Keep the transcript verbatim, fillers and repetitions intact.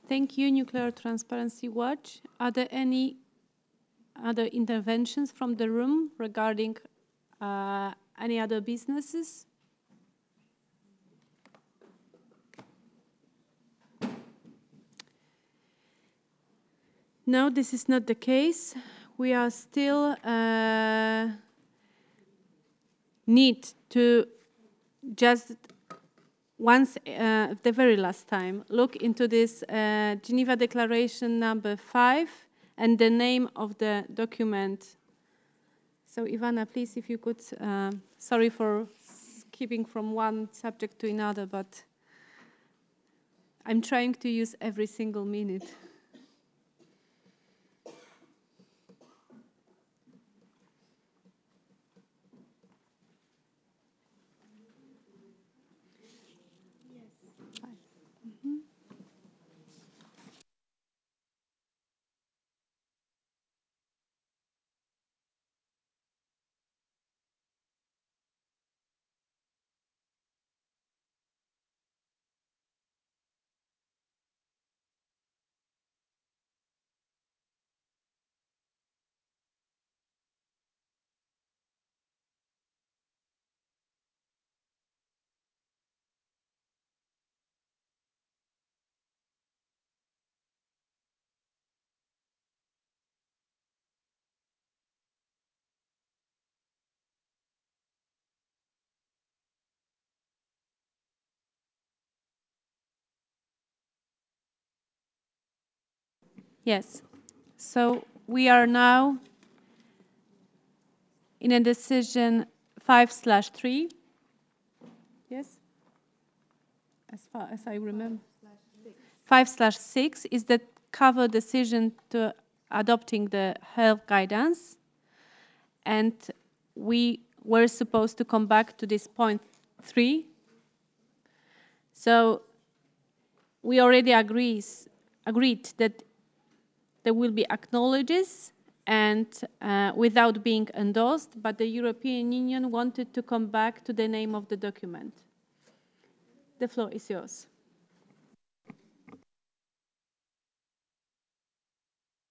Thank you, Nuclear Transparency Watch. Are there any other interventions from the room regarding uh, any other businesses? No, this is not the case. We are still uh, need to just once, uh, the very last time, look into this uh, Geneva Declaration number five and the name of the document. So Ivana, please, if you could, uh, sorry for skipping from one subject to another, but I'm trying to use every single minute. Yes. So we are now in a decision five slash three. Yes? As far as I remember. five slash six is the cover decision to adopting the health guidance. And we were supposed to come back to this point three. So we already agrees, agreed that there will be acknowledges and uh, without being endorsed, but the European Union wanted to come back to the name of the document. The floor is yours.